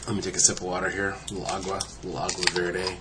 Let me take a sip of water here. A little agua verde.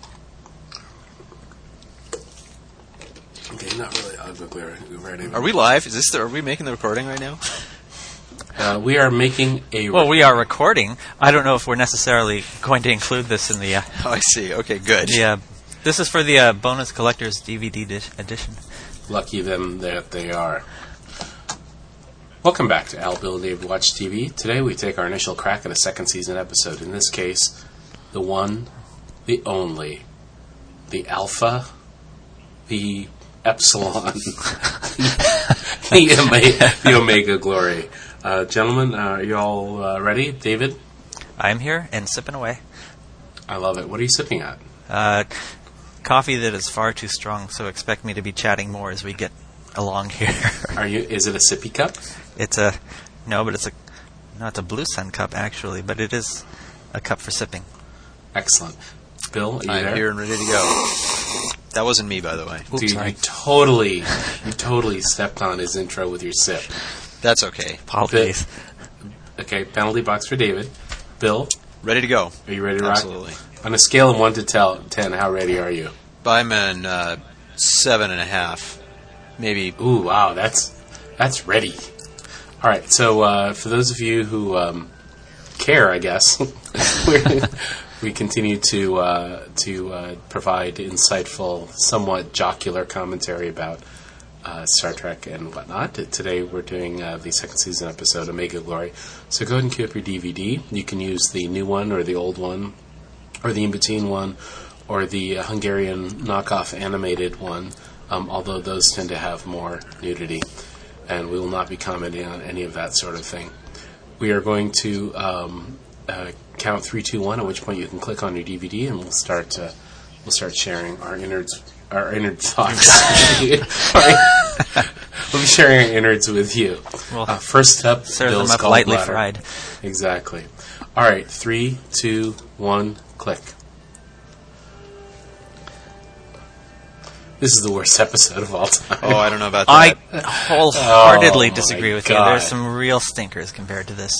Okay, not really agua verde. Are we live? Are we making the recording right now? We are making a... Well, we are recording. I don't know if we're necessarily going to include this in the... Oh, I see. Okay, good. Yeah, this is for the bonus collector's DVD edition. Lucky them that they are. Welcome back to Al, Bill, and Dave Watch TV. Today we take our initial crack at a second season episode. In this case, the one, the only, the Alpha, the Epsilon, the Omega Glory. Gentlemen, are you all ready? David? I'm here and sipping away. I love it. What are you sipping at? Coffee that is far too strong, so expect me to be chatting more as we get along here. Is it a sippy cup? It's a Blue Sun cup actually, but it is a cup for sipping. Excellent. Bill, are you I'm there? here and ready to go. That wasn't me, by the way. Oops, Dude, sorry. you totally stepped on his intro with your sip. That's okay. Apologies. Okay, penalty box for David. Bill, Ready to go. are you ready to rock? Absolutely. On a scale of 1 to 10, how ready are you? I'm in 7.5. Maybe. Ooh, wow, that's ready. All right, so for those of you who care, I guess, we continue to provide insightful, somewhat jocular commentary about Star Trek and whatnot. Today we're doing the second season episode, Omega Glory. So go ahead and queue up your DVD. You can use the new one or the old one or the in-between one or the Hungarian knockoff animated one, although those tend to have more nudity. And we will not be commenting on any of that sort of thing. We are going to count 3, 2, 1, at which point you can click on your DVD and we'll start sharing our innards thoughts. We'll be sharing our innards with you. Well, first up, serve Bill's them up lightly gallbladder. fried. Exactly. All right, 3, 2, 1, click. This is the worst episode of all time. Oh, I don't know about I that. wholeheartedly Oh, disagree my with you. God. There's some real stinkers compared to this.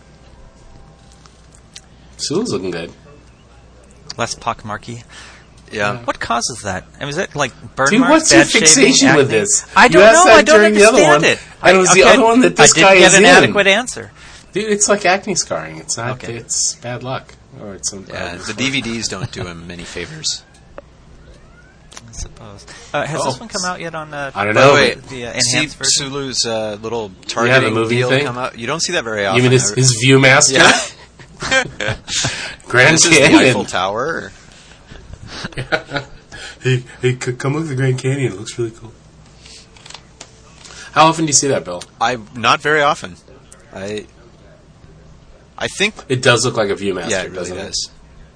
Sulu's looking good. Less pockmarky. Yeah. What causes that? I mean, is it like burn Dude, marks, what's your bad shaving, fixation with acne? this? I You don't asked know. that I don't during the other understand one, it. and it was the other one that this guy I didn't is get an in. adequate answer. Dude, it's like acne scarring. It's not. Okay. It's bad luck. Or it's some. Yeah, the DVDs don't do him many favors. I suppose. Has this one come out yet on I don't By know. the way, the see enhanced version? Sulu's little targeting movie deal thing? come out? You don't see that very often. You mean his Viewmaster? Yeah. Grand This is the Canyon. Eiffel Tower? Hey, come look at the Grand Canyon. It looks really cool. How often do you see that, Bill? Not very often. I think... It does look like a Viewmaster, Yeah, it really doesn't does.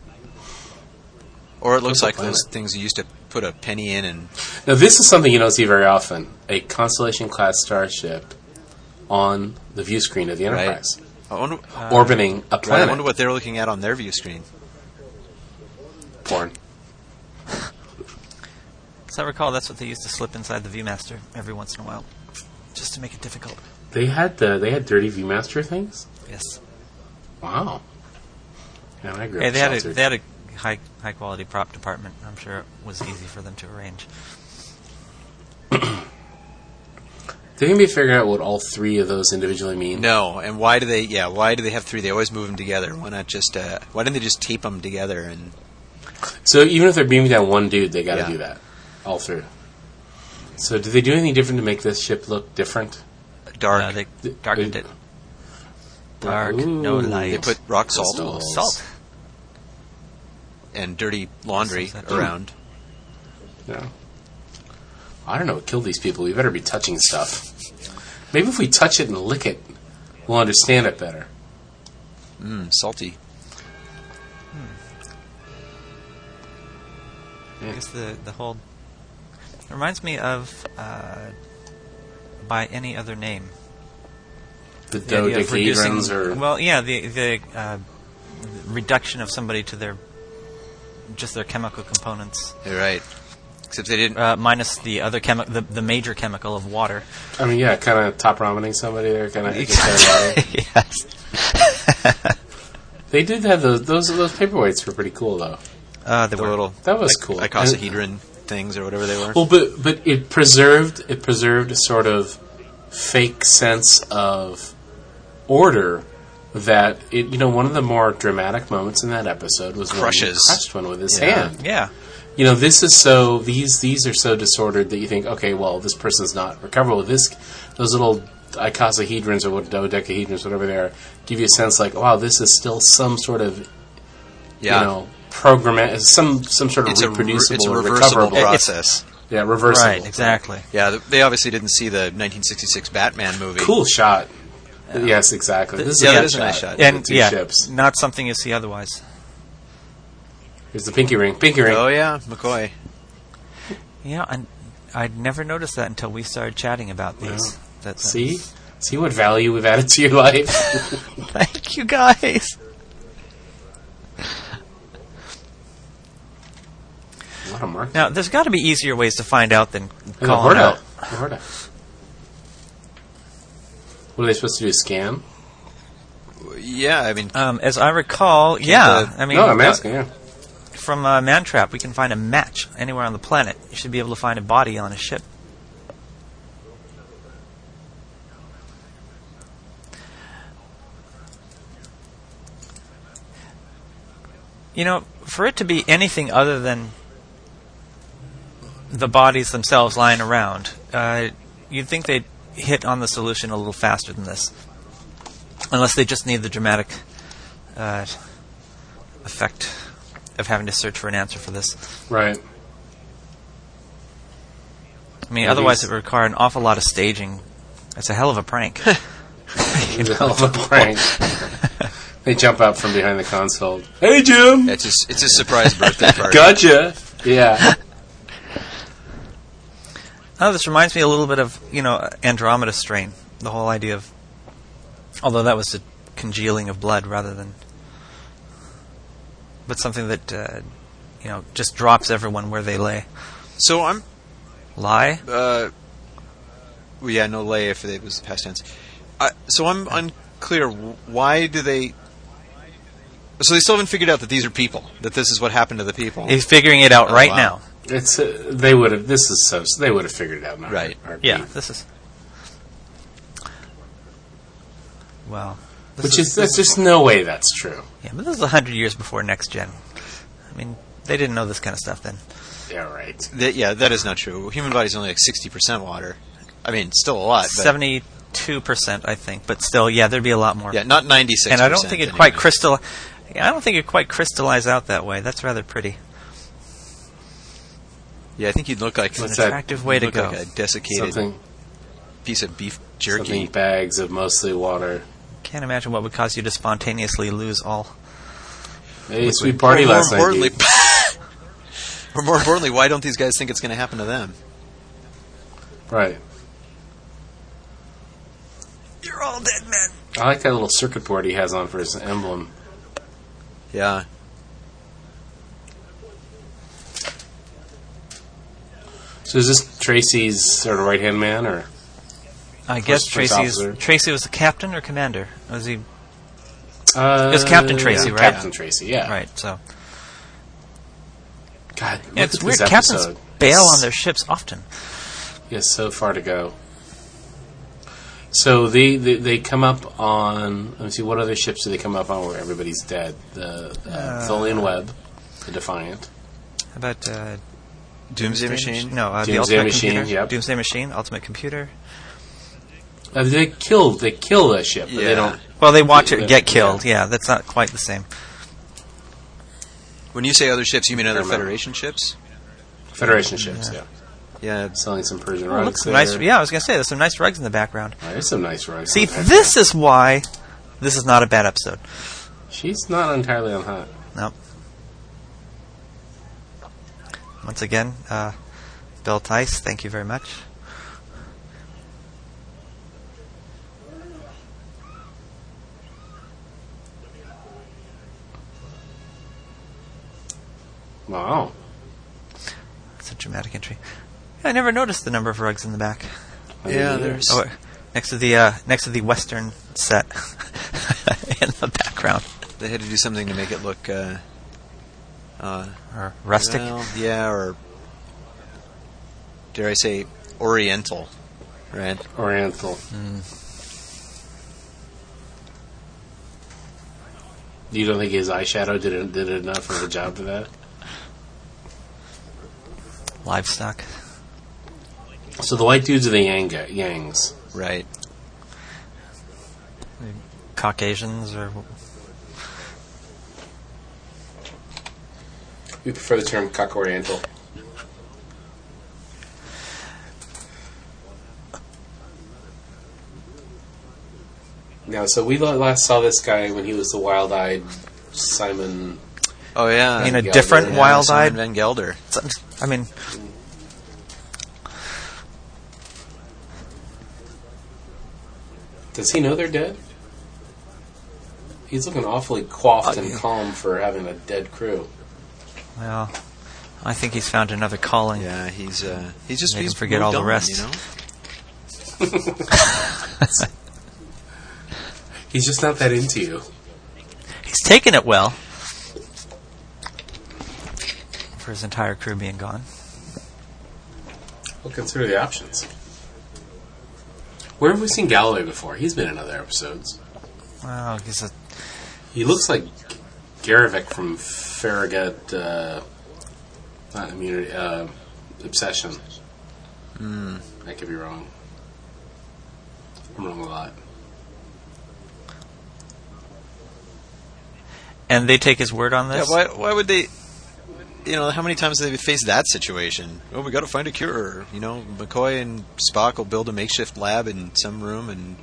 Or it looks What's like the those planet? things you used to put a penny in and... Now, this is something you don't see very often. A Constellation-class starship on the view screen of the Right. Enterprise. I wonder, Orbiting a I planet. wonder what they're looking at on their view screen. Porn. As I recall, that's what they used to slip inside the Viewmaster every once in a while, just to make it difficult. They had dirty Viewmaster things? Yes. Wow. Yeah, I grew Hey, up they had sheltered. a high quality prop department. I'm sure it was easy for them to arrange. They can be figuring out what all three of those individually mean. No, and why do they have three? They always move them together. Why not just... why didn't they just tape them together and... So even if they're beaming down one dude, they got to Yeah. do that all through. So do they do anything different to make this ship look different? Dark. They darkened it. Dark, no Ooh. light. They put rock salt Crystals. Salt. and dirty laundry Crystals, around. Yeah. I don't know what killed these people. We better be touching stuff. Maybe if we touch it and lick it, we'll understand it better. Salty. I guess the whole... It reminds me of By Any Other Name. The idea of reducing- dodecahedrons or... Well, yeah, the reduction of somebody to their chemical components, You're right. Except they didn't... minus the other the major chemical of water. I mean, yeah, kind of top ramening somebody there, kind of. Yes. They did have those paperweights were pretty cool though. The little That was cool. icosahedron things or whatever they were. Well, but it preserved a sort of fake sense of order that one of the more dramatic moments in that episode was when he crushed one with his hand. Yeah. This is these are so disordered that you think, okay, well, this person's not recoverable. Those little icosahedrons or dodecahedrons, whatever they are, give you a sense like, wow, this is still some sort of, program, some sort of reproducible, it's a or reversible recoverable process. Yeah, reversible. Right, exactly. Yeah, they obviously didn't see the 1966 Batman movie. Cool shot. Yes, exactly. This that is a nice shot. And two ships. Not something you see otherwise. Here's the pinky ring. Oh yeah, McCoy. Yeah, and I'd never noticed that until we started chatting about these. Yeah. See what value we've added to your life. Thank you, guys. A lot of marketing. Now, there's got to be easier ways to find out than The calling out. Horda. What are they supposed to do? Scam? Yeah, I mean, As I recall, I'm asking. Yeah. From Mantrap, we can find a match anywhere on the planet. You should be able to find a body on a ship. For it to be anything other than the bodies themselves lying around, you'd think they'd hit on the solution a little faster than this. Unless they just need the dramatic effect of having to search for an answer for this. Right. I mean, otherwise it would require an awful lot of staging. It's a hell of a prank. It's a hell of a prank. They jump out from behind the console. Hey, Jim! it's a surprise birthday party. Gotcha! Yeah. Oh, this reminds me a little bit of, Andromeda Strain. The whole idea of... Although that was a congealing of blood rather than... But something that, just drops everyone where they lay. So I'm... Lie? Well, yeah, no lay if it was past tense. So I'm unclear. Why do they... So they still haven't figured out that these are people. That this is what happened to the people. He's figuring it out right now. It's they would have. This is so. They would have figured it out. Right. Yeah. This is. Well. There's just no way that's true. Yeah, but this is 100 years before Next Gen. I mean, they didn't know this kind of stuff then. Yeah. Right. That is not true. Human body's only like 60% water. I mean, still a lot. 72%, I think, but still, there'd be a lot more. Yeah, not 96%. And I don't think it quite crystallized out that way. That's rather pretty. Yeah, I think you'd look like It's an attractive way to go. Like a desiccated piece of beef jerky. Something bags of mostly water. Can't imagine what would cause you to spontaneously lose all. Hey, sweet party last night. Or more importantly, why don't these guys think it's going to happen to them? Right. You're all dead men. I like that little circuit board he has on for his emblem. Yeah. So is this Tracy's sort of right-hand man, or? I guess Tracy was the captain or commander? Was he? It was Captain Tracy, right? Captain Tracy, yeah. Right. So. God, It's weird. Captains bail on their ships often. Yes, so far to go. So they come up on. Let me see. What other ships do they come up on where everybody's dead? The Tholian Web, the Defiant. How about Doomsday Machine? No, the Doomsday Ultimate Machine. Computer. Yep. Doomsday Machine, Ultimate Computer. They kill the ship, but they don't. Well, they watch it get killed. Yeah, that's not quite the same. When you say other ships, you mean other Remember. Federation ships? Federation ships, yeah. Yeah. Selling some Persian Oh, rugs. look, some nice. Yeah, I was going to say there's some nice rugs in the background. There's some nice rugs. See, this is why this is not a bad episode. She's not entirely on hot. Nope. Once again, Bill Tice, thank you very much. Wow. That's a dramatic entry. Yeah, I never noticed the number of rugs in the back. Yeah, there's... next to the Western set in the background. They had to do something to make it look Or rustic. well, yeah, or dare I say oriental, right? Oriental. You don't think his eyeshadow did enough of a job for that? Livestock. So the white dudes are the Yangs. Right. Caucasians or We prefer the term cuck oriental. Now, so we last saw this guy when he was the wild-eyed Simon. Oh yeah. I mean, a Gelder, different yeah, wild-eyed. Simon Van Gelder. I mean, Does he know they're dead? He's looking awfully coiffed and yeah. calm for having a dead crew. well, I think he's found another calling. Yeah, he's just Make he's him forget moved all the on, rest. You know? He's just not that into you. He's taken it well. For his entire crew being gone. Well, consider the options. Where have we seen Galloway before? He's been in other episodes. Well, He looks like Garavik from Farragut, not Immunity, Obsession. I could be wrong. I'm wrong a lot. and they take his word on Yeah, this. why would they? You know, how many times have they faced that situation? Oh, we got to find a cure. You know, McCoy and Spock will build a makeshift lab in some room, and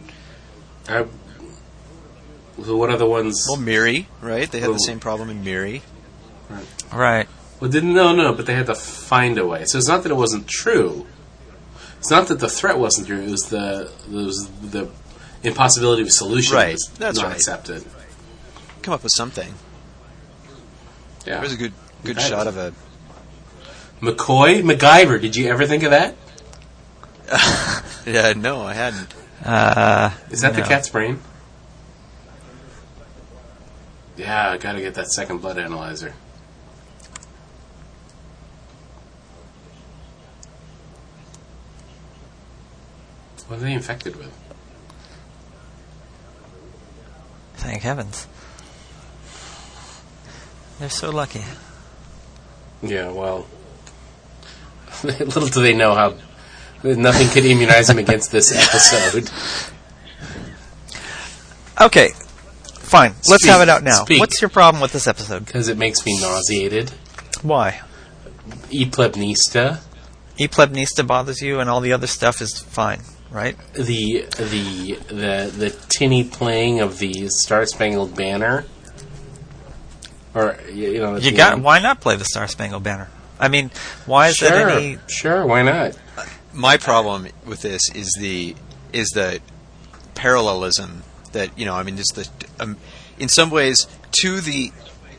So what other ones? well, Miri, right? They had the same problem in Miri. Right. Well, no, but they had to find a way. So it's not that it wasn't true. It's not that the threat wasn't true. It was the impossibility of a solution Right, was that's not right. accepted. Come up with something. Yeah. There's a good Right. shot of a. MacGyver. Did you ever think of that? Yeah, no, I hadn't. Is that the No. cat's brain? Yeah, I gotta get that second blood analyzer. What are they infected with? Thank heavens. They're so lucky. Yeah, well, little do they know how nothing could immunize them against this episode. Okay, fine. Let's Speak. have it out now. Speak. What's your problem with this episode? Because it makes me nauseated. Why? E plebnista. E plebnista bothers you, and all the other stuff is fine, right? The tinny playing of the Star Spangled Banner. Or you know, at You the got. end. Why not play the Star Spangled Banner? I mean, why is Sure, that any? sure, why not? My problem with this is the parallelism that I mean, just the in some ways to the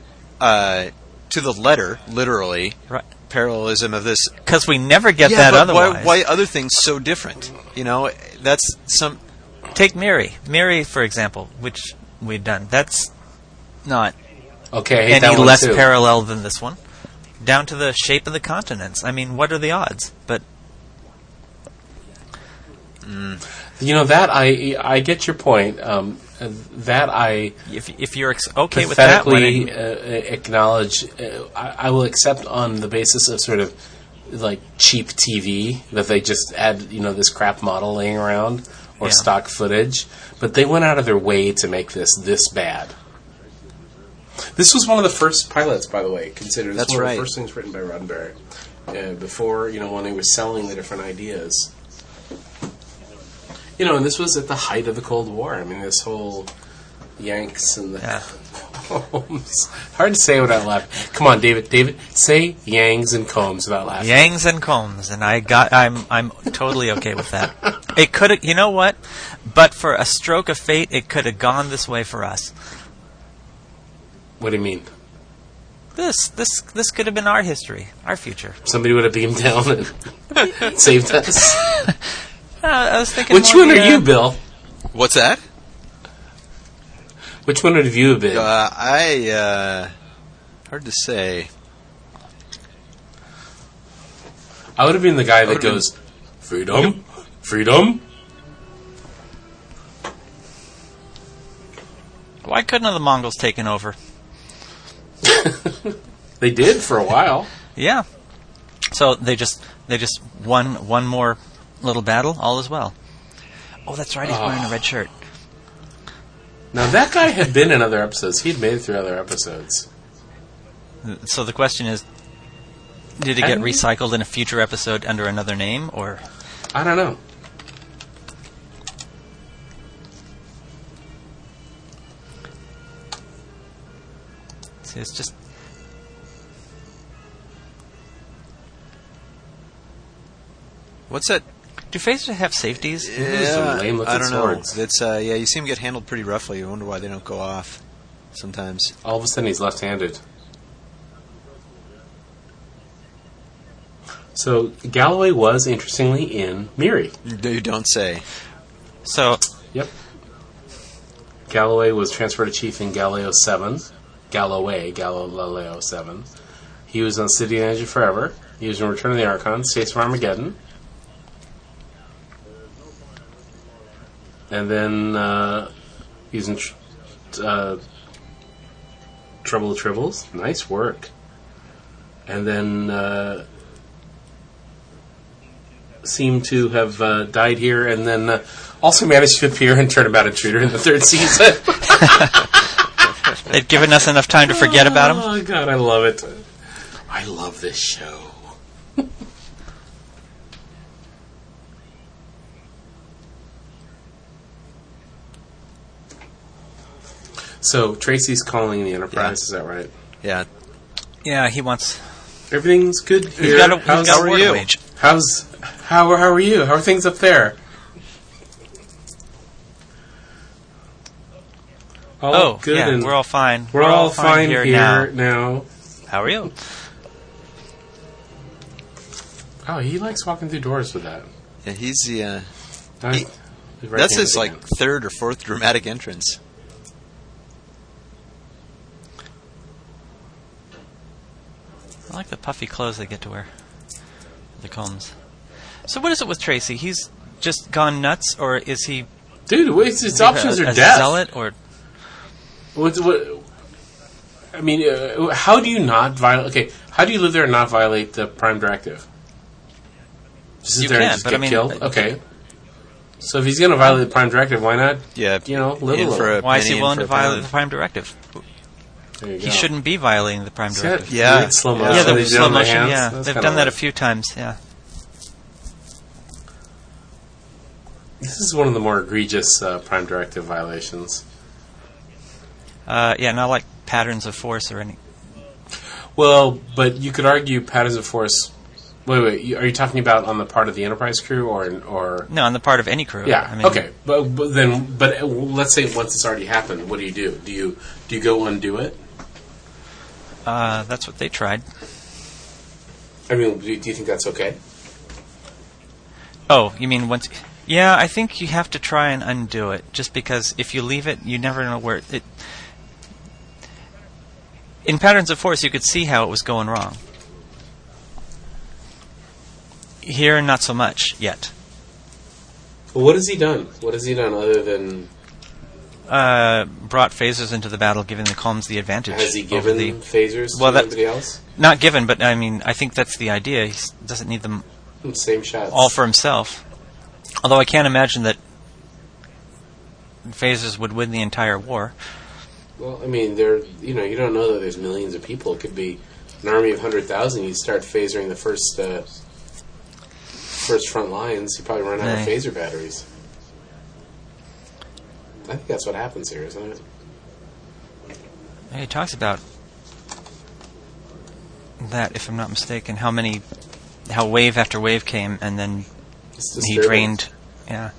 letter, literally Right. parallelism of this. Because we never get Yeah, that but otherwise. why other things so different? That's some. Take Miri. Miri, for example, which we've done. That's not Okay, I hate any that one less too. parallel than this one. Down to the shape of the continents. I mean, what are the odds? But That I get your point. That I if you're okay with that, why don't pathetically you- acknowledge. I will accept on the basis of sort of like cheap TV that they just had this crap model laying around or Yeah. stock footage, but they went out of their way to make this bad. This was one of the first pilots, by the way. Considered this That's one of right. the first things written by Roddenberry before when they were selling the different ideas. And this was at the height of the Cold War. I mean, this whole Yanks and the Yeah. Combs. Hard to say without laughing. Come on, David. David, say Yangs and Combs without laughing. Yangs and Combs, and I'm totally okay with that. It could have, you know what? But for a stroke of fate, it could have gone this way for us. What do you mean? This could have been our history, our future. Somebody would have beamed down and saved us. I was thinking. Which more one the, are you, Bill? What's that? Which one would you have been? Hard to say. I would have been the guy that goes, freedom, freedom. Why couldn't have the Mongols taken over? They did for a while. Yeah. So they just won one more little battle. All is well. Oh, that's right. He's wearing a red shirt. Now that guy had been in other episodes. He'd made it through other episodes. So the question is, did it get recycled in a future episode under another name, or? I don't know. See, it's just. What's that? Do phasers have safeties? Some lame-looking I don't know. swords. It's you see them get handled pretty roughly. You wonder why they don't go off sometimes. All of a sudden, he's left-handed. So Galloway was, interestingly, in Miri. You don't say. So. Yep. Galloway was transferred to chief in Galileo 7. Galileo 7. He was on City of Energy Forever. He was in Return of the Archon, States of Armageddon. And then he's in Trouble of Tribbles. Nice work. And then seemed to have died here, and then also managed to appear in Turnabout Intruder in the 3rd season. They'd given us enough time to forget about him. Oh, God, I love it. I love this show. So, Tracy's calling the Enterprise, is that right? Yeah. Yeah, he wants. Everything's good here. He's got a word wage. How are you? How are things up there? All good, yeah, and we're all fine. We're all fine here now. How are you? Oh, he likes walking through doors with that. Yeah, he's the. That's his third or fourth dramatic entrance. I like the puffy clothes they get to wear. The combs. So what is it with Tracy? He's just gone nuts, or is he? Dude, his options are a death. Zealot, or? What? I mean, how do you not violate? Okay, how do you live there and not violate the Prime Directive? Just sit there and just get killed. Okay. So if he's going to violate the Prime Directive, why not? Yeah, live a little. Why is he willing to violate the Prime Directive? There you go. He shouldn't be violating the Prime Directive. Yeah, slow motion. Yeah, the slow motion. Yeah, That's they've kinda done that a weird. few times. Yeah. This is one of the more egregious Prime Directive violations. Yeah, not like Patterns of Force or any. Well, but you could argue Patterns of Force. Wait. Are you talking about on the part of the Enterprise crew or? No, on the part of any crew. Yeah. I mean, okay. But let's say once it's already happened, what do you do? Do you go undo it? That's what they tried. I mean, do you think that's okay? Oh, you mean once? Yeah, I think you have to try and undo it. Just because if you leave it, you never know where it. In Patterns of Force, you could see how it was going wrong. Here, not so much yet. Well, what has he done? What has he done other than? Brought phasers into the battle, giving the Colms the advantage. Has he given phasers to anybody else? Not given, but I mean, I think that's the idea. He doesn't need them Same shots. all for himself. Although I can't imagine that phasers would win the entire war. Well, I mean, you don't know that there's millions of people. It could be an army of 100,000. You start phasering the first front lines, you probably run out of phaser batteries. I think that's what happens here, isn't it? He talks about that, if I'm not mistaken, how wave after wave came, and then he drained. Yeah.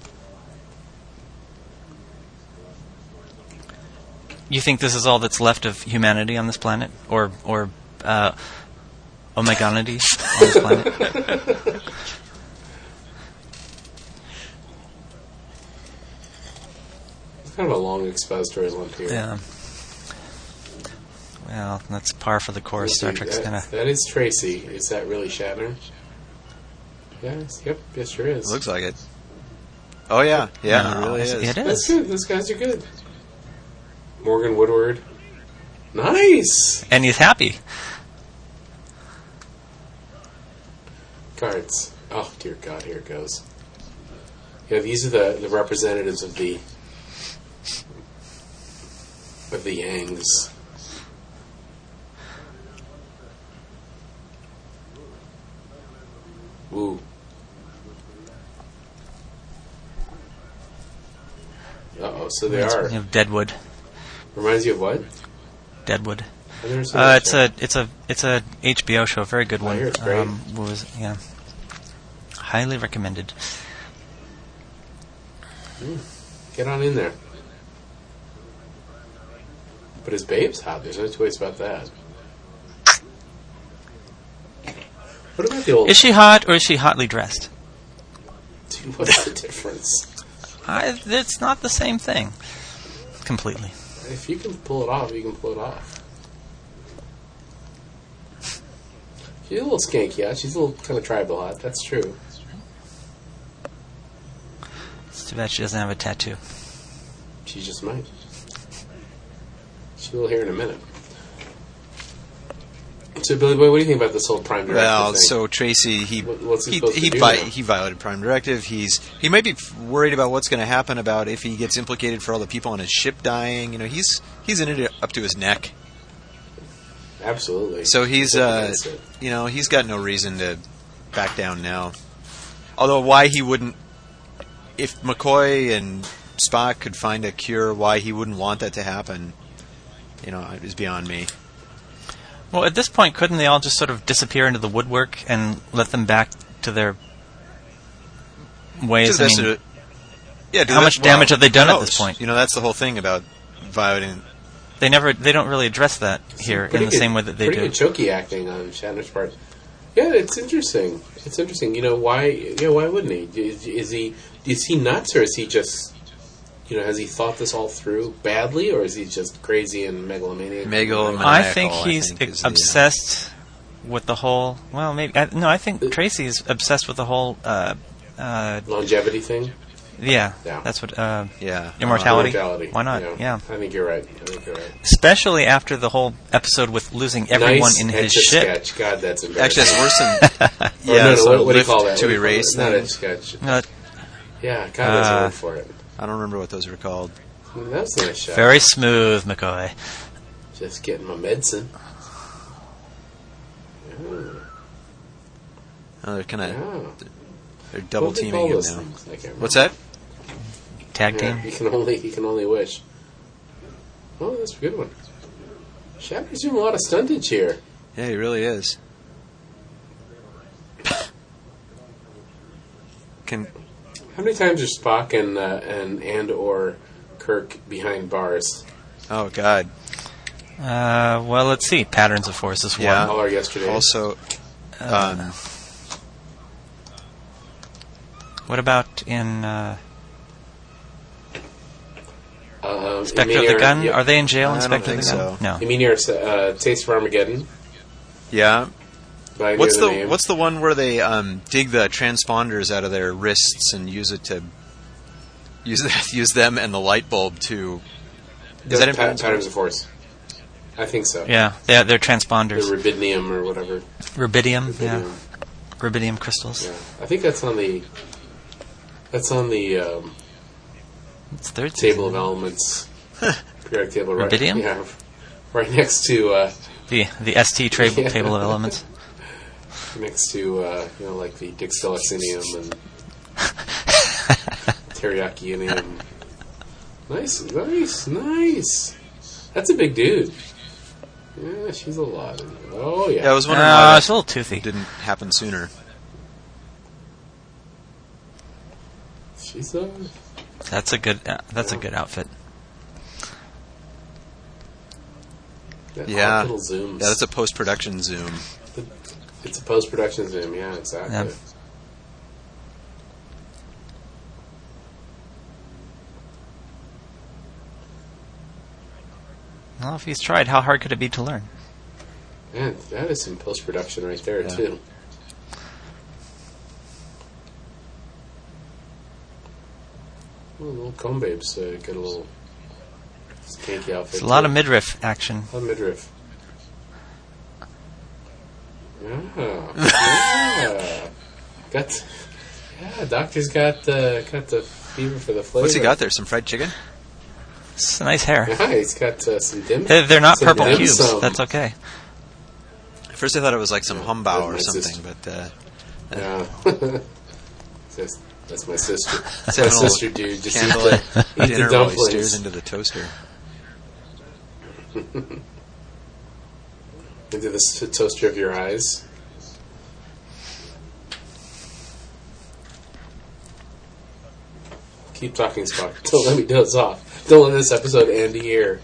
You think this is all that's left of humanity on this planet, or Omeganity on this planet? Kind of a long expository lump here. Yeah. Well, that's par for the course. Star Trek's kind of... That is Tracy. Is that really Shatner? Yes. Yep. Yes, sure is. Looks like it. Oh yeah, yeah, No, it really is. It That's is. good. Those guys are good. Morgan Woodward. Nice! And he's happy. Cards. Oh, dear God, here it goes. Yeah, these are the representatives of the Yangs. Ooh. Uh-oh, so they are. You know, Deadwood. Reminds you of what? Deadwood. I've never seen that show. It's a HBO show, very good one. I hear it's great. Highly recommended. Get on in there. But his babe's hot. There's no two ways about that. What about the old... Is she hot or is she hotly dressed? Dude, what's the difference? It's not the same thing. Completely. If you can pull it off, you can pull it off. She's a little skanky, yeah. She's a little kind of tribal hot. That's true. It's too bad she doesn't have a tattoo. She just might. She will hear in a minute. So, Billy Boy, what do you think about this whole Prime Directive Well, thing? so Tracy, What's he supposed to do now? he violated Prime Directive. He might be worried about what's going to happen about if he gets implicated for all the people on his ship dying. You know, he's in it up to his neck. Absolutely. So he's he's got no reason to back down now. Although why he wouldn't, if McCoy and Spock could find a cure, why he wouldn't want that to happen, is beyond me. Well, at this point, couldn't they all just sort of disappear into the woodwork and let them back to their ways? How much damage have they done at this point? That's the whole thing about violating. They don't really address that here in the same way that they do. Pretty good choky acting on Shatner's part. Yeah, it's interesting. It's interesting. Why wouldn't he? Is he nuts, or is he just, has he thought this all through badly, or is he just crazy and megalomaniac? I think he's obsessed with the whole. Well, maybe I think Tracy's obsessed with the whole longevity thing. Yeah, that's what. Immortality. Why not? Yeah. I think you're right. Especially after the whole episode with losing everyone in his ship. Sketch. God, that's embarrassing. Actually, that's worse than. What do you call that? To erase. Not etch sketch. Yeah, God, there's a word for it. I don't remember what those were called. That was a nice shot. Very smooth, McCoy. Just getting my medicine. Oh, they're kind of. They're double teaming him now. What's that? Tag team. You can only wish. Oh, that's a good one. Shatner's doing a lot of stuntage here. Yeah, he really is. How many times are Spock and or Kirk behind bars? Oh God. Well, let's see. Patterns of Force is one. All our yesterdays. Also, what about in Inspector of the Gun? Are they in jail? I Inspector don't of the think Gun? so. No. You mean your Taste of Armageddon? Yeah. What's the one where they dig the transponders out of their wrists and use it to use them and the light bulb to? Is that in Patterns of Force? I think so. Yeah, they're transponders. The rubidium or whatever. Rubidium, yeah. Rubidium crystals. Yeah, I think that's on the. It's third table season. of elements. Periodic table, right? Rubidium? Yeah, right next to the ST table of elements. Next to like the dixtylexinium and teriyaki-inium. Nice. That's a big dude. Yeah, she's a lot. Oh yeah. Yeah, I was wondering why it's a little toothy. Didn't happen sooner. She's That's a good outfit. Yeah. Little zooms. Yeah, that's a post-production zoom. It's a post-production zoom. Yeah, exactly. Yep. Well, if he's tried, how hard could it be to learn? Man, that is some post-production right there, too. Well, little comb babes get a little skanky outfit. It's a lot of midriff action. A lot of midriff. Yeah. Doctor's got the fever for the flavor. What's he got there? Some fried chicken? It's nice hair. Yeah, he's got some dim. They're not some purple dim cubes. sum. That's okay. At first I thought it was like some humbao or That's my something, sister. but Yeah. That's my sister. Let's My have an old sister, dude. Just candlelit eat the dinner while he dumplings. stares into the toaster. Into the toaster of your eyes. Keep talking, Spock. Don't let me doze off. Don't let this episode end here.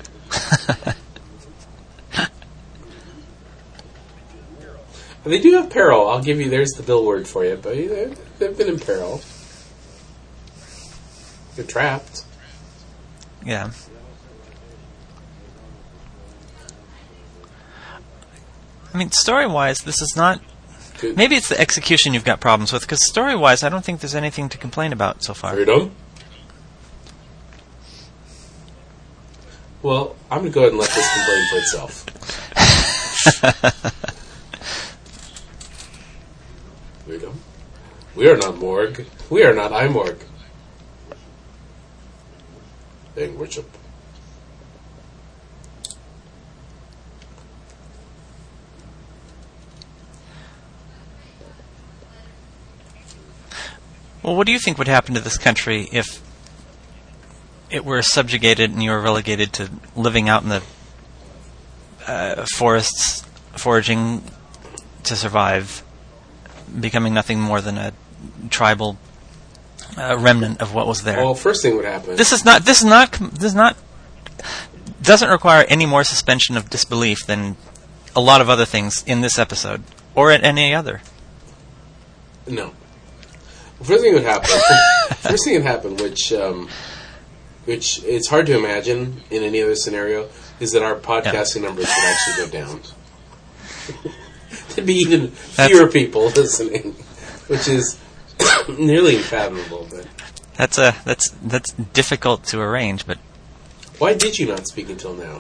They do have peril. I'll give you. There's the Bill word for you. But they've been in peril. They're trapped. Yeah. I mean, story-wise, this is not... Good. Maybe it's the execution you've got problems with, because story-wise, I don't think there's anything to complain about so far. Freedom. Well, I'm going to go ahead and let this complain for itself. Freedom. We are not Morg. We are not iMorg. Thing worship. Well, what do you think would happen to this country if it were subjugated and you were relegated to living out in the forests, foraging to survive, becoming nothing more than a tribal remnant of what was there? Well, first thing would happen. This doesn't require any more suspension of disbelief than a lot of other things in this episode or in any other. No. First thing would happen. First thing would happen, which it's hard to imagine in any other scenario, is that our podcasting numbers would actually go down. There'd be even fewer people listening, which is nearly unfathomable. But That's difficult to arrange, but why did you not speak until now?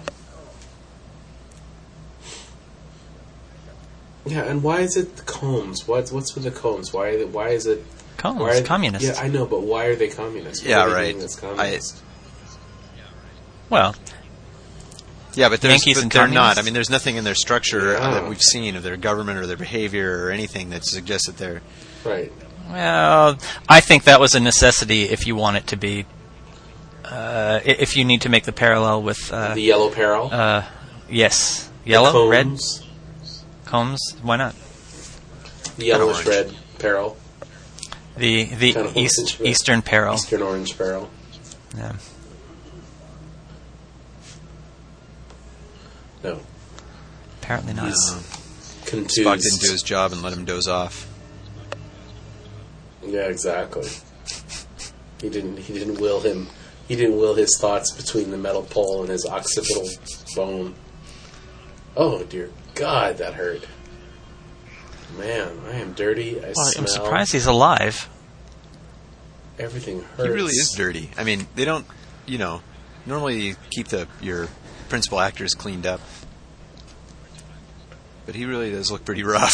Yeah, and why is it the Combs? What's with the Combs? Why is it? Combs, communists. Yeah, I know, but why are they communists? What Yeah, are they right. doing that's communist? Well, Yeah, but, Yankees and they're not. communists? I mean, there's nothing in their structure Yeah. that we've seen of their government or their behavior or anything that suggests that they're... Right. well, I think that was a necessity if you want it to be. If you need to make the parallel with The Yellow Peril. yes, yellow, red, Combs, Combs. Why not? the yellowish Kinda red peril. The Kinda orange, but- Eastern Peril. Eastern orange peril. Yeah. No. Apparently not. He's contused. Spock didn't do his job and let him doze off. Yeah, exactly. He didn't will him. He didn't will his thoughts between the metal pole and his occipital bone. Oh dear God, that hurt. Man, I am dirty. I Well, smell. I'm surprised he's alive. Everything hurts. He really is dirty. I mean, they don't, normally you keep your principal actors cleaned up. But he really does look pretty rough.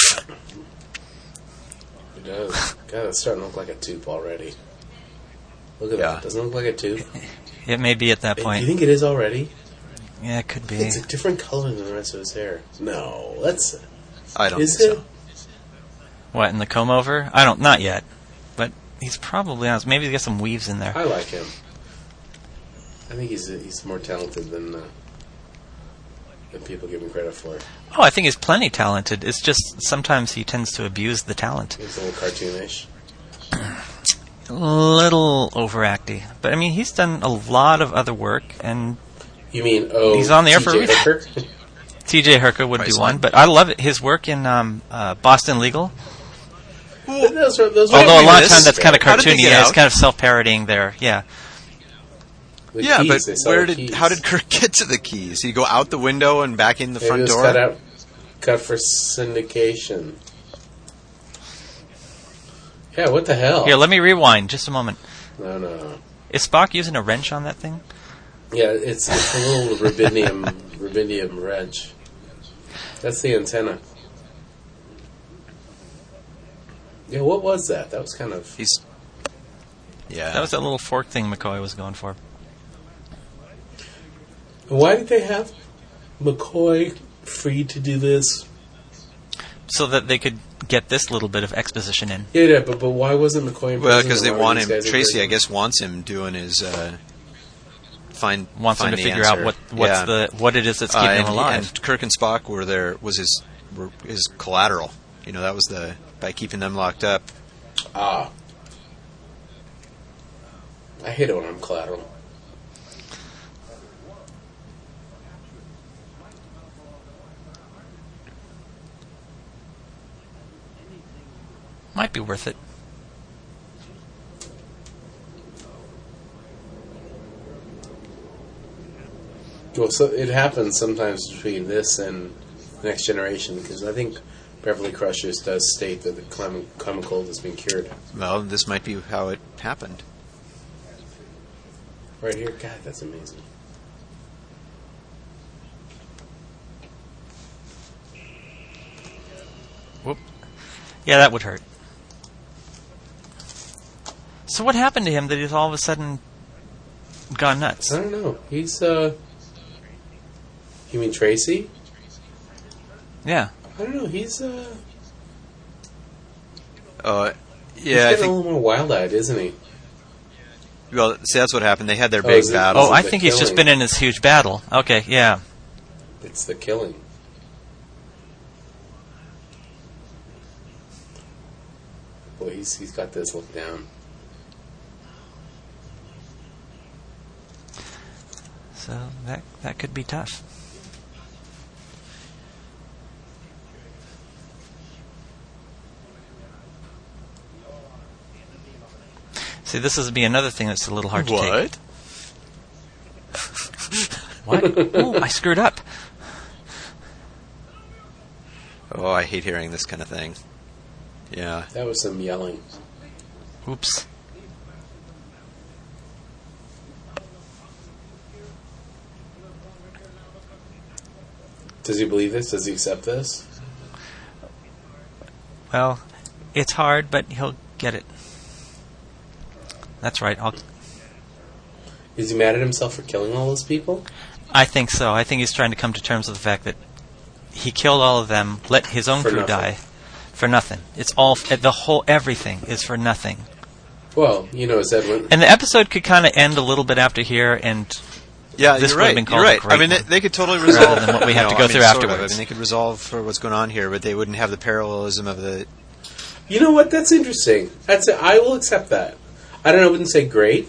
He does. God, it's starting to look like a tooth already. Look at Yeah. that. Doesn't it look like a tooth? It may be at that Do you point. think it is already? Yeah, it could be. It's a different color than the rest of his hair. No, that's. I don't Is think it? so. What, in the comb over? Not yet. But he's probably honest. Maybe he's got some weaves in there. I like him. I think he's more talented than people give him credit for. Oh, I think he's plenty talented. It's just sometimes he tends to abuse the talent. He's a little cartoonish. A little overacty. But I mean, he's done a lot of other work, and You mean He's on the air for a TJ reason. Hooker? T.J. Hooker would be Priceline. one. But I love it. His work in Boston Legal. Those are Although a lot of this. times that's kind of How did they cartoony. get Yeah, it's out? kind of self-parodying there. Yeah. The Yeah, keys, they but saw the keys. how did Kirk get to the keys? Did he go out the window and back in the Maybe front it was door? cut for syndication. Yeah, what the hell? Here, let me rewind just a moment. No. Is Spock using a wrench on that thing? Yeah, it's a little rubidium wrench. That's the antenna. Yeah, what was that? That was kind of... That was that little fork thing McCoy was going for. Why did they have McCoy free to do this? So that they could get this little bit of exposition in. Yeah, but why wasn't McCoy in Well, prison? because they Why were want these him. guys in Tracy, I prison? guess, wants him doing his Wants him to figure out what it is that's keeping him alive. And Kirk and Spock was his collateral. That was by keeping them locked up. Ah. I hate it when I'm collateral. Might be worth it. Well, so it happens sometimes between this and Next Generation, because I think Beverly Crushes does state that the common cold has been cured. Well, this might be how it happened. Right here? God, that's amazing. Whoop. Yeah, that would hurt. So what happened to him that he's all of a sudden gone nuts? I don't know. He's, You mean Tracy? Yeah. I don't know. He's, Yeah, he's I getting a think. little more wild-eyed, isn't he? Well, see, that's what happened. They had their Oh, big is it- battle. Oh, I the think he's just killing. been in this huge battle. Okay, yeah. It's the killing. Boy, he's got this look down. So that could be tough. See, this is be another thing that's a little hard to take. What? Ooh, I screwed up. Oh, I hate hearing this kind of thing. Yeah. That was some yelling. Oops. Does he believe this? Does he accept this? Well, it's hard, but he'll get it. That's right. Is he mad at himself for killing all those people? I think so. I think he's trying to come to terms with the fact that he killed all of them, let his own For crew nothing. die for nothing. It's all everything is for nothing. Well, as Edwin... And the episode could kind of end a little bit after here, and Yeah, This you're would have right. been You're called a right. great I mean, one. they could totally resolve than what we have to go through sort of. afterwards. I mean, they could resolve for what's going on here, but they wouldn't have the parallelism of the. You know what? That's interesting. I will accept that. I wouldn't say great.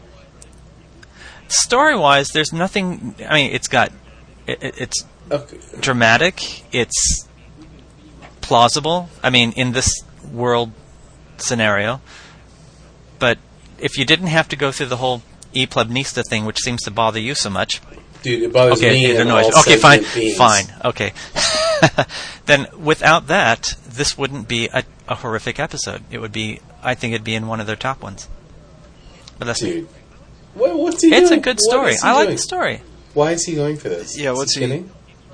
story-wise, there's nothing. I mean, it's Okay. dramatic. It's plausible. I mean, in this world scenario. But if you didn't have to go through the whole E plebnista thing, which seems to bother you so much. Dude, it bothers me it and annoys. all Okay, fine, sentient beings. fine. Okay. Then without that, this wouldn't be a horrific episode. It would be. I think it'd be in one of their top ones. But that's Dude. What's he It's doing? a good What story. is he I like doing? the story. Why is he going for this? Yeah, Is what's he- kidding?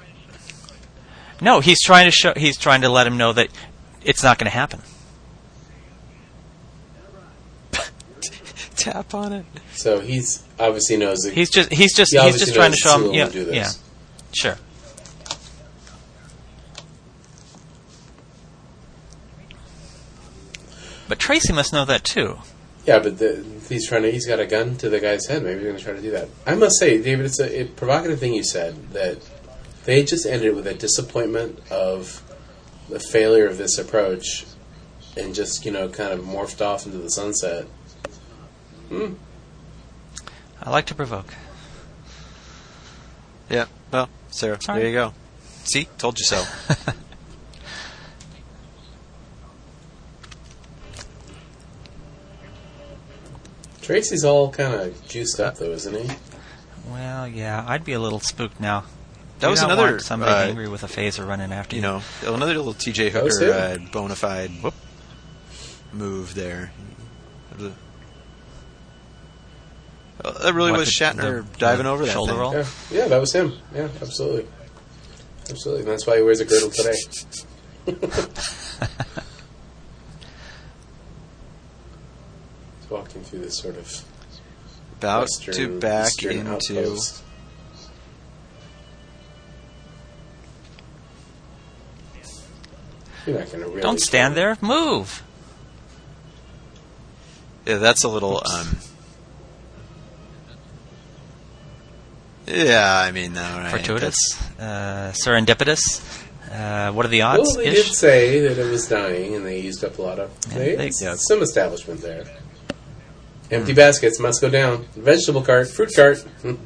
No, he's trying to show. He's trying to let him know that it's not going to happen. Tap on it. So he's obviously knows that He's just he obviously trying to knows show him. Sewell Yeah, will do this. yeah, sure. But Tracy must know that too. Yeah, but he's got a gun to the guy's head. Maybe he's going to try to do that. I must say, David, it's a provocative thing you said, that they just ended with a disappointment of the failure of this approach and just, kind of morphed off into the sunset. I like to provoke. Yeah. Well, Sarah, Sorry. there you go. See, told you so. Tracy's all kind of juiced up, though, isn't he? Well, yeah, I'd be a little spooked now. That was You don't another want somebody angry with a phaser running after you. You know, another little T.J. That was Hooker him. bona fide move there. That really What, was Shatner diving over that shoulder thing. roll? Yeah, that was him. Yeah, absolutely. Absolutely. And that's why he wears a girdle today. He's walking through this sort of About Western, to back Eastern into... outpost. You're not going to really... Don't stand there. Move. Yeah, that's a little... yeah, I mean, no, right. Fortuitous. Serendipitous. What are the odds? Well, they did say that it was dying, and they used up a lot of... Yeah, some establishment there. Empty baskets must go down. Vegetable cart, fruit cart.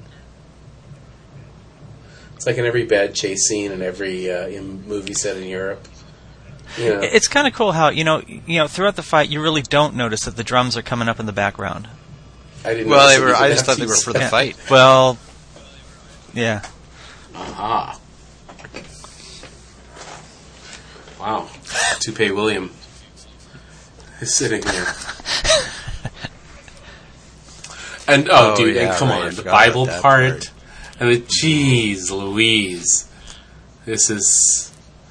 It's like in every bad chase scene in every movie set in Europe. You know, It's kind of cool how throughout the fight you really don't notice that the drums are coming up in the background. I didn't. Well, notice they it were. because I of just thought they were these. for the fight. Well, yeah. Aha. Wow. Toupee William is sitting here. And, dude, yeah, and come right, I on, the forgot Bible about that part. And the, jeez Louise. This is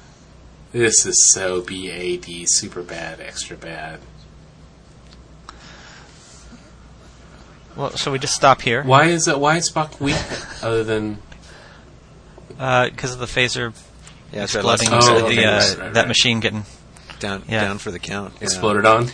so BAD, super bad, extra bad. Well, shall we just stop here? Why is Spock weak, other than... Because of the phaser Yeah, that's right. exploding, Last Oh, time okay. that Right. machine getting... down for the count. Yeah. exploded on?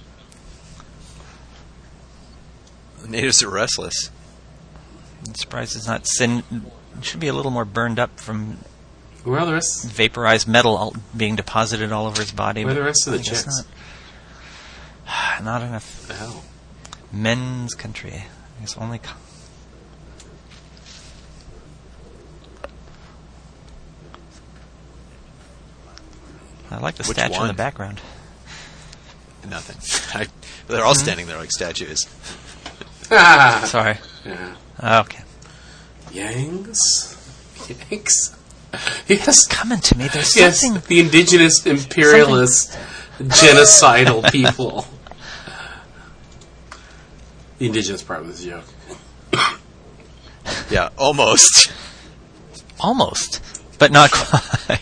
The natives are restless. I'm surprised it's not it should be a little more burned up from Where are the rest? vaporized metal being deposited all over his body. Where are but the rest of the I guess chicks? Not enough What the hell? men's country. I guess only... I like the Which statue in one? the background. Nothing. They're all standing there like statues. Ah! Sorry. Yeah. Okay. Yangs? Yes. Coming to me, there's Yes, something... the indigenous imperialist genocidal people. The indigenous part was a joke. Yeah, almost. Almost, but not quite.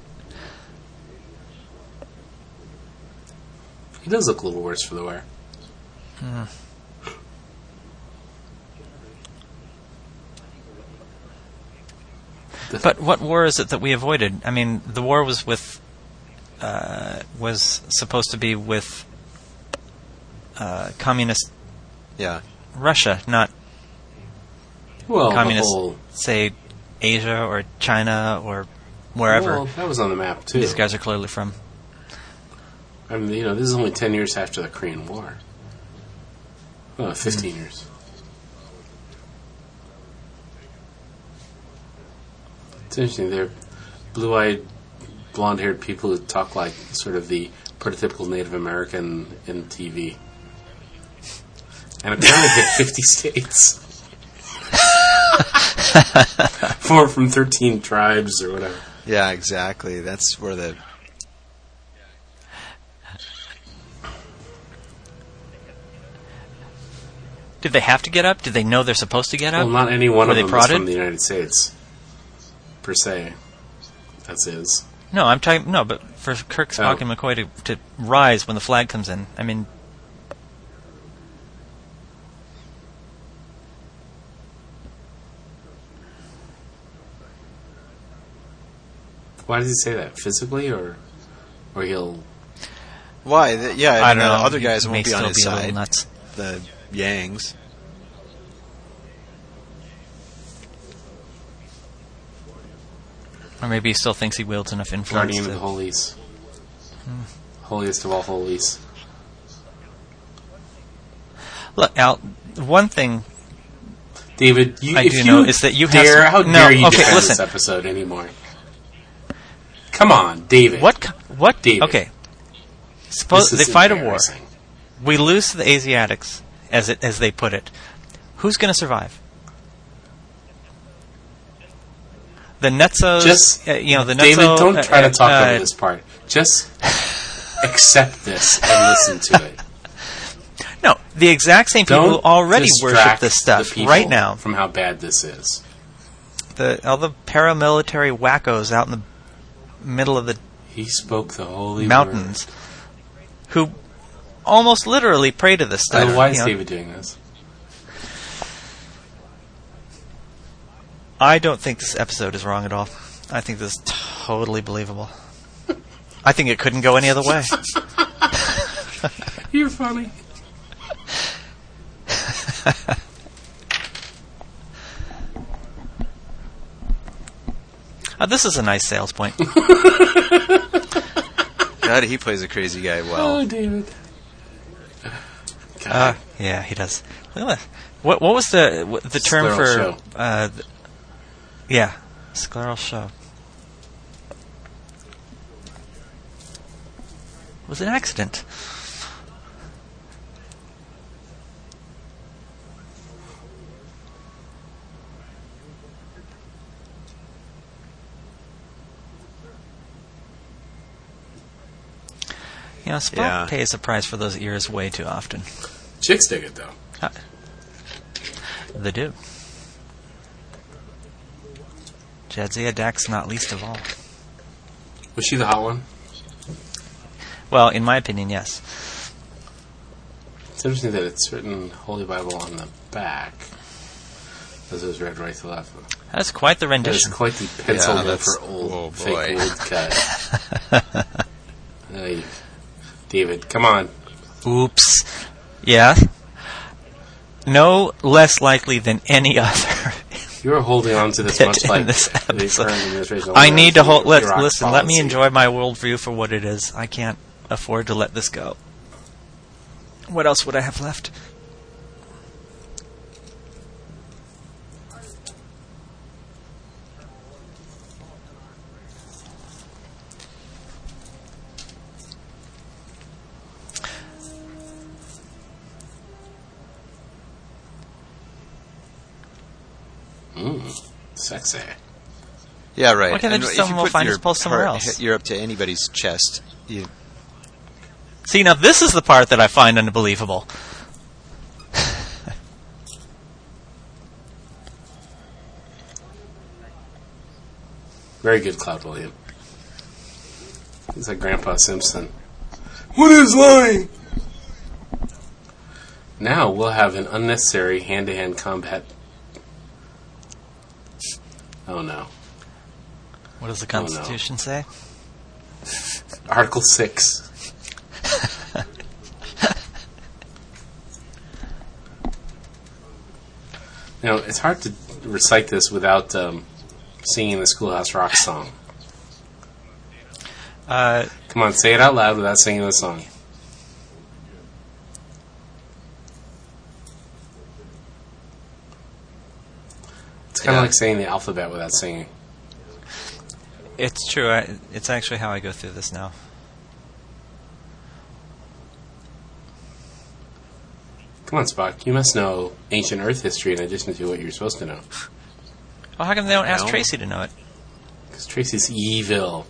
He does look a little worse for the wear. But what war is it that we avoided? I mean, the war was with... was supposed to be with communist Yeah. Russia, not Well, communist, the whole... say, Asia or China or wherever Well, that was on the map, too. these guys are clearly from. I mean, this is only 10 years after the Korean War. Well, 15 years. It's interesting. They're blue-eyed, blonde-haired people who talk like sort of the prototypical Native American in TV. And apparently hit 50 states. 4 from 13 tribes or whatever. Yeah, exactly. That's where the... Did they have to get up? Did they know they're supposed to get up? Well, not any one Were of they them is prodded? from the United States, per se. That's his. No, I'm talking. No, but for Kirk, Spock, Oh. and McCoy to rise when the flag comes in. I mean, Why does he say that? Physically, or he'll... Why? Yeah, I and don't the know. other guys He won't may be on still his be a little side. nuts. The Yangs. Or maybe he still thinks he wields enough influence. Guardian of to- the Holies. Holiest of all holies. Look, Al. One thing David, I if do you know is that you have dare, some- how No, dare you okay, defend listen. this episode anymore? Come on, David. What? David. Okay. Suppose This they is fight a war. embarrassing. We lose to the Asiatics, as they put it. Who's going to survive? The Netzos, Just, the Netzo... David, don't try to talk over this part. Just accept this and listen to it. No, the exact same people who already worship this stuff right now. From how bad this is. All the paramilitary wackos out in the middle of the He spoke the holy mountains, who almost literally pray to this stuff. So why is David doing this? I don't think this episode is wrong at all. I think this is totally believable. I think it couldn't go any other way. You're funny. This is a nice sales point. God, he plays a crazy guy well. Oh, David. God. Yeah, he does. Look at that. What was the term Scleral for? show. Yeah, scleral show. It was an accident. Spock pays a price for those ears way too often. Chicks dig it, though. They do. Jadzia Dax not least of all. Was she the hot one? Well, in my opinion, yes. It's interesting that it's written Holy Bible on the back, as it was read right to left. That's quite the That's rendition. quite the pencil that's- for old, oh, boy. fake old cut. Hey, David, come on. Oops. Yeah. No less likely than any other. You're holding on to this bit much in like this the episode. current administration. I need to hold. Iraq Listen. Let me policy. enjoy my worldview for what it is. I can't afford to let this go. What else would I have left? Sexy. Yeah, right. Why can't they And just if tell you him we'll put find your his pulse somewhere heart- else? You're up to anybody's chest. See, now this is the part that I find unbelievable. Very good, Cloud William. He's like Grandpa Simpson. What is lying? Now we'll have an unnecessary hand-to-hand combat. Oh no. What does the Constitution say? Article 6. Now, it's hard to recite this without singing the Schoolhouse Rock song. Come on, say it out loud without singing the song. It's kind of like saying the alphabet without singing. It's true. It's actually how I go through this now. Come on, Spock. You must know ancient Earth history in addition to what you're supposed to know. Well, how come they don't ask No. Tracy to know it? Because Tracy's evil.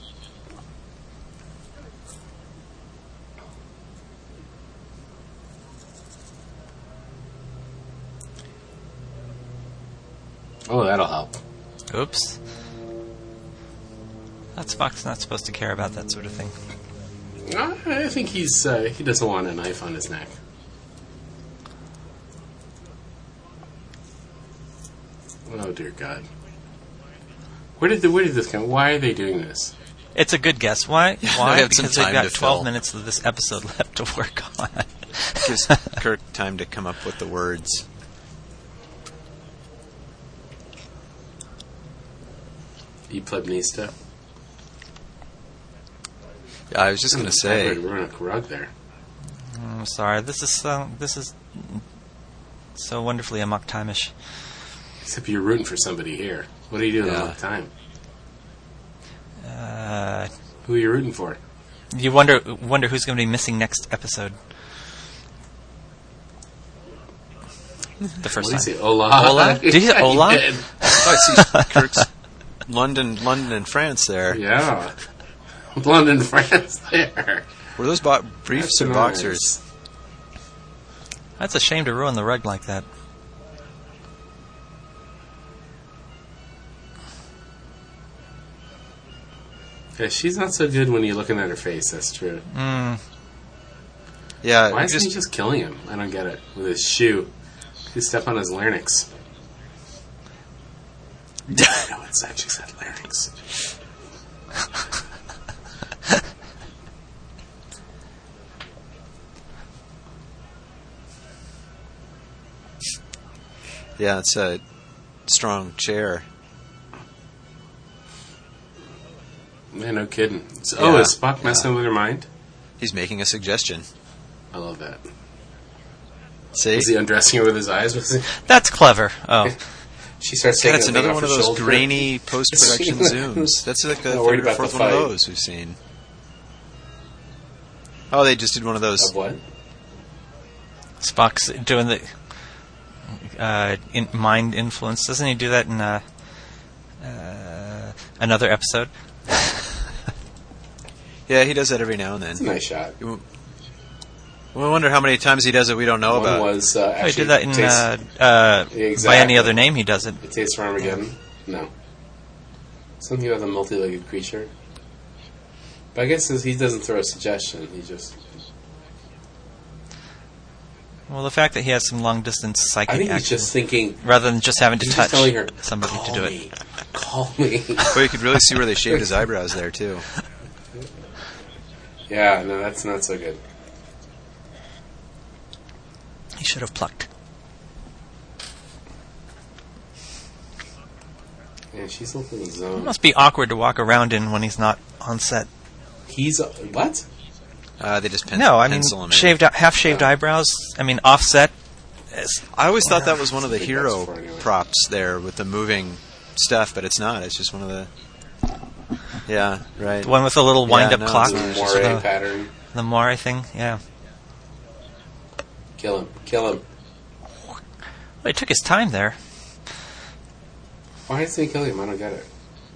Oh, that'll help. Oops. That Spock's not supposed to care about that sort of thing. I think he doesn't want a knife on his neck. Oh dear God! Where did this come? Why are they doing this? It's a good guess. Why? Yeah, Why? they have some Because they've time got to 12 fill. minutes of this episode left to work on. Gives Kirk time to come up with the words. E plebnista. Yeah, I was just going to say. We're on a rug there. I'm sorry. This is so wonderfully amok time-ish. Except you're rooting for somebody here. What are you doing all the time? Who are you rooting for? You wonder who's going to be missing next episode. the first What did he time. say? Hola. Hola? Did he say hola? He did. I see Kirk's London and France there. Yeah. London, France there. Were those briefs or That's boxers? nice. That's a shame to ruin the rug like that. Yeah, she's not so good when you're looking at her face, that's true. Yeah, Why isn't he just killing him? I don't get it. With his shoe. He stepped on his larynx. No, it's actually said larynx. yeah, it's a strong chair. Man, no kidding. Is Yeah, Spock messing with her mind? He's making a suggestion. I love that. See? Is he undressing her with his eyes? That's clever. Oh, She starts God, taking it's the thing another off one her of those shoulder. grainy post-production zooms. That's like the Not worried third or about fourth the one of fight. those we've seen. Oh, they just did one of those. Of what? Spock's doing the mind influence. Doesn't he do that in another episode? Yeah, he does that every now and It's a then. nice shot. We wonder how many times he does it we don't know One about. was Oh, he actually did that in by exactly. any other name. He does it. It Taste for Armageddon? No. Something about the multi-legged creature. But I guess he doesn't throw a suggestion. He just... Well, the fact that he has some long distance psychic I think he's action, just thinking... rather than just having to He's touch just telling her, somebody call to do me. it. Call me. But you could really see where they shaved his eyebrows there, too. Yeah, no, that's not so good. He should have plucked. Yeah, she's a little It zone. must be awkward to walk around in when he's not on set. He's... What? They just No, I mean pencil him in. half-shaved eyebrows. I mean offset. I always thought that was one of the I think that's hero for anyway. props there with the moving stuff, but it's not. It's just one of the... Yeah, right. The one with the little wind-up no, clock. it's The not. Just moire the, pattern. the moire thing. Yeah. Kill him. Kill him. Well, he took his time there. Why is he killing him? I don't get it.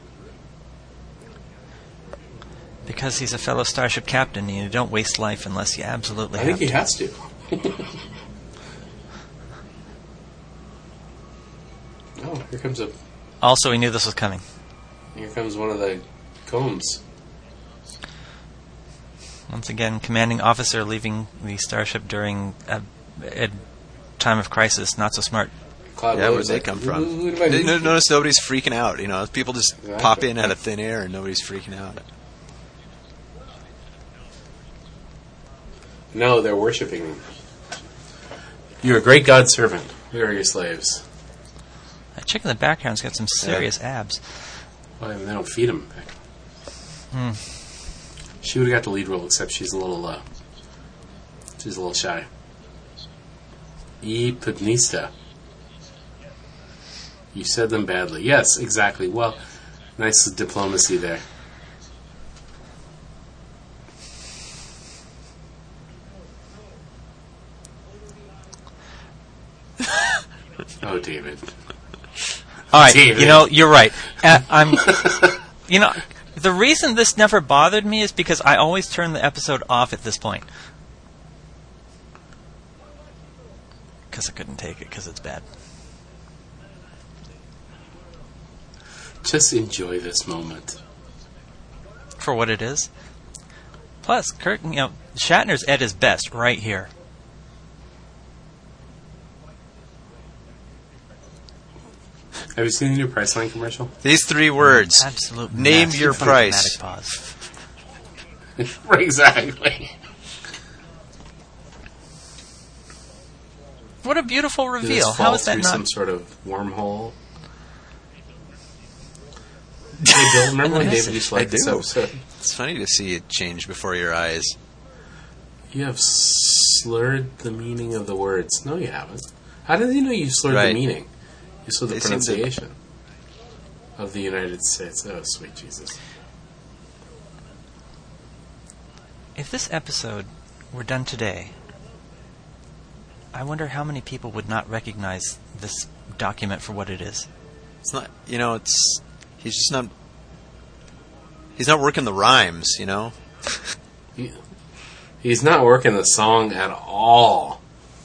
Because he's a fellow starship captain, and you don't waste life unless you absolutely I have think he to. has to. Oh, here comes Also, he knew this was coming. one of the combs. Once again, commanding officer leaving the starship during a time of crisis. Not so smart. Cloud Yeah, where'd Lowe's they like, come "Who from? do I need?" Notice nobody's freaking out. You know, people just Exactly. pop in out of thin air and nobody's freaking out. No, they're worshipping him. You're a great God servant. We are your slaves. That chick in the background's got some serious abs. Well, they don't feed him. She would have got the lead role, except she's a little shy. E. Pugnista. You said them badly. Yes, exactly. Well, nice diplomacy there. Oh, David. All right, David. you know, you're right. The reason this never bothered me is because I always turn the episode off at this point. Because I couldn't take it, because it's bad. Just enjoy this moment. For what it is. Plus, Kirk, Shatner's at his best right here. Have you seen the new Priceline commercial? These 3 words. Absolute Name mess. your Funny price. dramatic pause. Exactly. What a beautiful Did reveal. this fall How is that through not... some sort of wormhole? Hey, Bill, remember when David used to like I this do. episode? It's funny to see it change before your eyes. You have slurred the meaning of the words. No, you haven't. How did you know you slurred the Right. meaning? You slurred the They seem to- pronunciation of the United States. Oh, sweet Jesus. If this episode were done today, I wonder how many people would not recognize this document for what it is. It's not, he's just not. He's not working the rhymes, He's not working the song at all.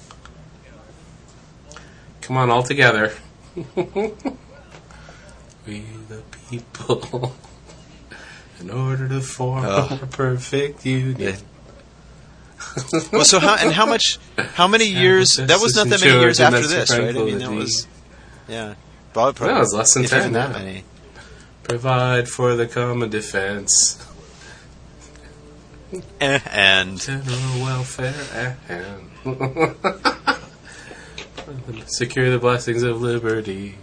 Come on, all together. We the people, in order to form a perfect union. Well, so how many years? That was not that many years after this, right? I mean, that was, probably. No, it was less than 10. That many. Provide for the common defense. And general welfare and secure the blessings of liberty.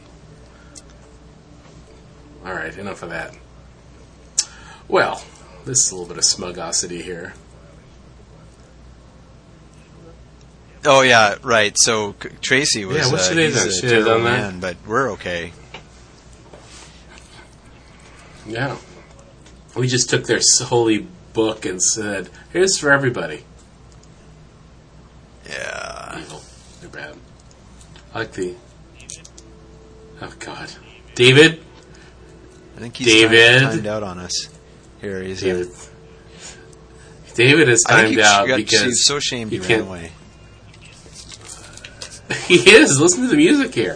Alright, enough of that. Well, this is a little bit of smugosity here. Oh, yeah, right. So Tracy was what should they have done? he's a Should they have done terrible that? man, but we're okay. Yeah. We just took their holy book and said, here's for everybody. Yeah. Evil. They're bad. I like the... Oh, God. David? I think he's David? timed out on us. Here, he's David. David is timed out because... He's so ashamed he ran away. He is. Listen to the music here.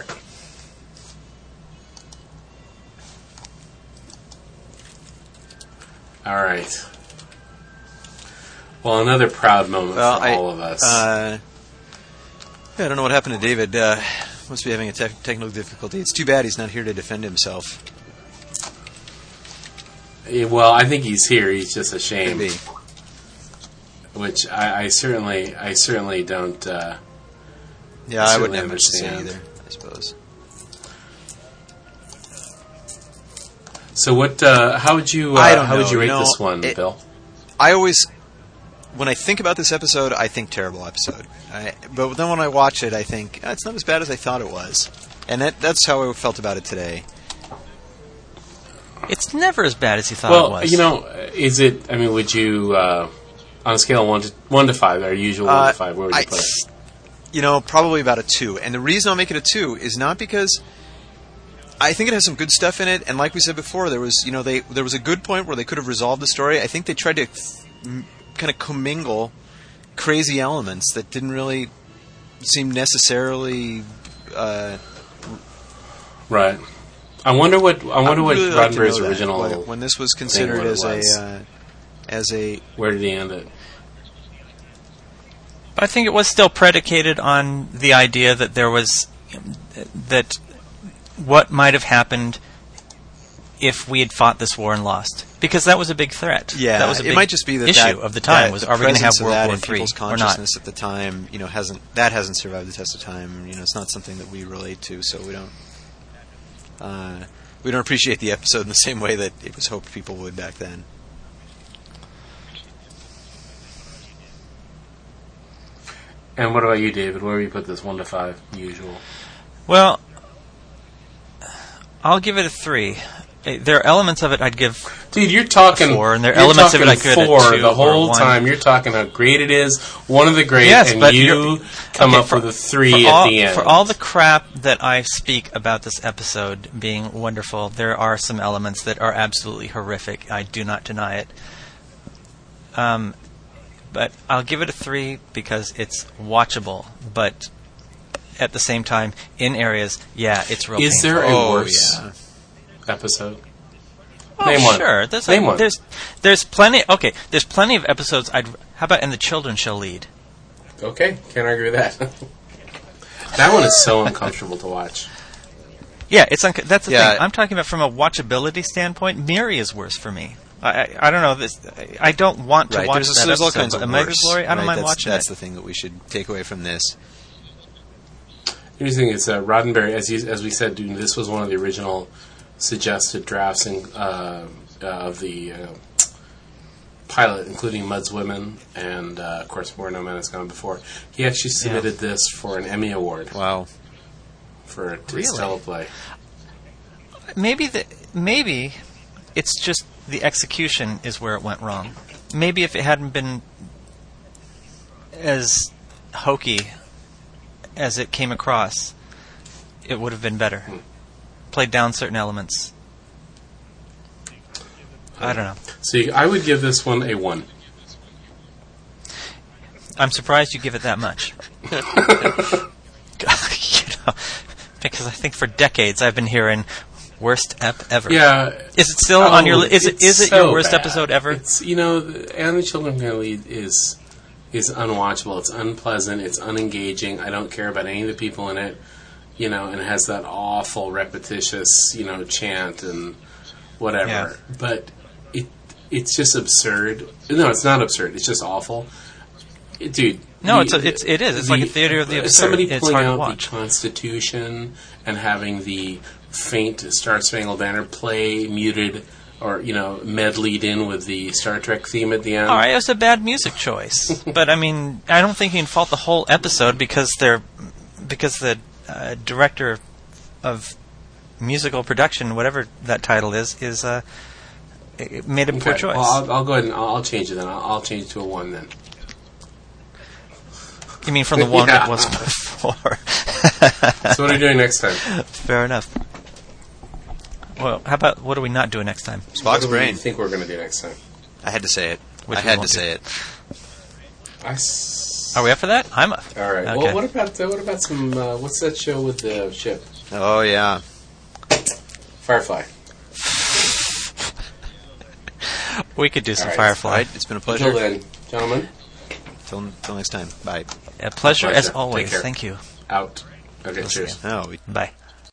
All right. Well, another proud moment for all of us. I don't know what happened to David. Must be having a technical difficulty. It's too bad he's not here to defend himself. Well, I think he's here. He's just ashamed. Maybe. Which I certainly don't. I wouldn't have much to say understand either, I suppose. So what? How would you? How would you rate this one, Bill? I always, when I think about this episode, I think terrible episode. But then when I watch it, I think it's not as bad as I thought it was, and that's how I felt about it today. It's never as bad as you thought it was. Well, is it? I mean, would you, on a scale of 1 to 5, our usual 1 to 5, where would you put it? Probably about a 2. And the reason I'll make it a 2 is not because I think it has some good stuff in it, and like we said before, there was there was a good point where they could have resolved the story. I think they tried to kind of commingle crazy elements that didn't really seem necessarily right. I wonder what really Roddenberry's original when this was considered as a where did he end it? I think it was still predicated on the idea that there was that what might have happened if we had fought this war and lost, because that was a big threat. Yeah, that was a big it might just be that issue of the time was, are we going to have World War III people's or not? consciousness at the time, hasn't survived the test of time. It's not something that we relate to, so we don't appreciate the episode in the same way that it was hoped people would back then. And what about you, David? Where would you put this 1 to 5? Usual. Well, I'll give it a 3. There are elements of it I'd give. Dude, you're talking 4, and there are elements of it I could 4 2 the whole or 1. time. You're talking how great it is, one of the great, yes, and but you come up with a 3 at the end. For all the crap that I speak about this episode being wonderful, there are some elements that are absolutely horrific. I do not deny it. But I'll give it a 3 because it's watchable. But at the same time, in areas, it's real. Is painful. there a worse episode? Name one. Sure. Name one. There's plenty. Okay, there's plenty of episodes. How about "And the Children Shall Lead"? Okay, can't argue with that. That one is so uncomfortable to watch. Yeah, that's the thing. I'm talking about from a watchability standpoint. Miri is worse for me. I don't know this. I don't want to watch that there's episode. all kinds of Omega's Glory, I don't mind watching watching That's it. the thing that we should take away from this. The thing is, Roddenberry, as we said, this was one of the original suggested drafts of the pilot, including Mud's Women and, of course, Where No Man Has Gone Before. He actually submitted this for an Emmy Award. Wow. For his teleplay. Maybe it's just the execution is where it went wrong. Maybe if it hadn't been as hokey as it came across, it would have been better. Played down certain elements. I don't know. See, I would give this one a 1. I'm surprised you give it that much. Because I think for decades I've been hearing worst ep ever. Yeah. Is it still on your? Is it so your worst bad. episode ever? It's And the Children Can Lead is unwatchable. It's unpleasant. It's unengaging. I don't care about any of the people in it. And it has that awful repetitious chant and whatever. Yeah. But it's just absurd. No, it's not absurd. It's just awful. Dude. No, it is. It's like a theater of the absurd. Somebody It's pulling hard to out watch. the Constitution and having the faint Star Spangled Banner play muted or medleyed in with the Star Trek theme at the end. All right, it was a bad music choice, but I mean, I don't think you can fault the whole episode because the director of musical production, whatever that title is made a poor choice. Well, I'll go ahead and I'll change it then. I'll change it to a 1 then. You mean from the one Yeah. that was before? So what are we doing next time? Fair enough. Well, how about what are we not doing next time? What Spock's do brain. you think we're going to do next time? I had to say it. Which I we had won't to do. say it. Are we up for that? I'm up. All right. Okay. Well, what about some? What's that show with the ship? Oh yeah. Firefly. We could do some All right. Firefly. All right. It's been a pleasure. Until then, gentlemen, Till next time. Bye. A pleasure as Take always. care. Thank you. out. Okay, cheers. No. Bye.